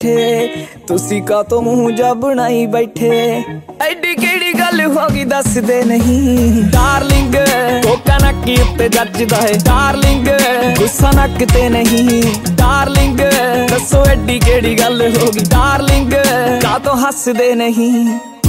इकट्ठे तुसी का तो मुंह जा बनाई बैठे एडी केड़ी गल होगी दसदे नहीं डार्लिंग कोका नक्की उत्ते जजदा है डार्लिंग गुस्सा नक ते नहीं डार्लिंग दसो एडी केड़ी गल होगी डार्लिंग का तो हसदे नहीं।